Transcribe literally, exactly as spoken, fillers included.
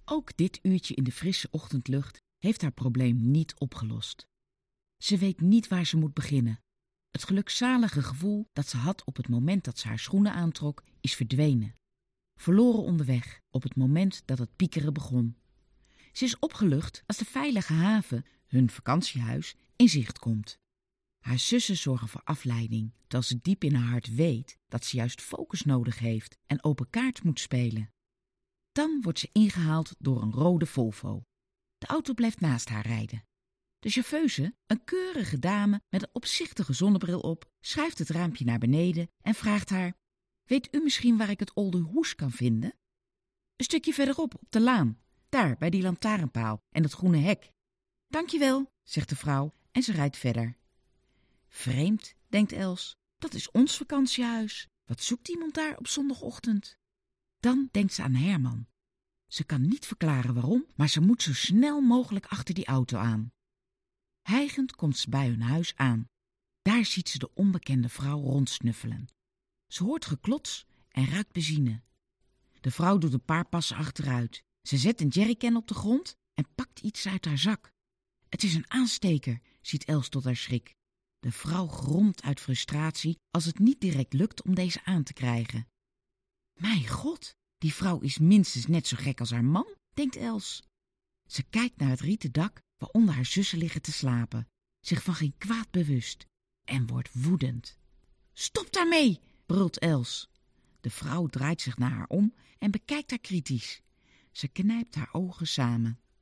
Ook dit uurtje in de frisse ochtendlucht heeft haar probleem niet opgelost. Ze weet niet waar ze moet beginnen. Het gelukzalige gevoel dat ze had op het moment dat ze haar schoenen aantrok, is verdwenen. Verloren onderweg, op het moment dat het piekeren begon. Ze is opgelucht als de veilige haven, hun vakantiehuis, in zicht komt. Haar zussen zorgen voor afleiding, terwijl ze diep in haar hart weet dat ze juist focus nodig heeft en open kaart moet spelen. Dan wordt ze ingehaald door een rode Volvo. De auto blijft naast haar rijden. De chauffeuse, een keurige dame met een opzichtige zonnebril op, schuift het raampje naar beneden en vraagt haar: weet u misschien waar ik het Olde Hoes kan vinden? Een stukje verderop, op de laan. Daar, bij die lantaarnpaal en het groene hek. Dankjewel, zegt de vrouw en ze rijdt verder. Vreemd, denkt Els, dat is ons vakantiehuis. Wat zoekt iemand daar op zondagochtend? Dan denkt ze aan Herman. Ze kan niet verklaren waarom, maar ze moet zo snel mogelijk achter die auto aan. Hijgend komt ze bij hun huis aan. Daar ziet ze de onbekende vrouw rondsnuffelen. Ze hoort geklots en ruikt benzine. De vrouw doet een paar passen achteruit. Ze zet een jerrycan op de grond en pakt iets uit haar zak. Het is een aansteker, ziet Els tot haar schrik. De vrouw gromt uit frustratie als het niet direct lukt om deze aan te krijgen. Mijn god, die vrouw is minstens net zo gek als haar man, denkt Els. Ze kijkt naar het rieten dak waaronder haar zussen liggen te slapen, zich van geen kwaad bewust, en wordt woedend. Stop daarmee, brult Els. De vrouw draait zich naar haar om en bekijkt haar kritisch. Ze knijpt haar ogen samen.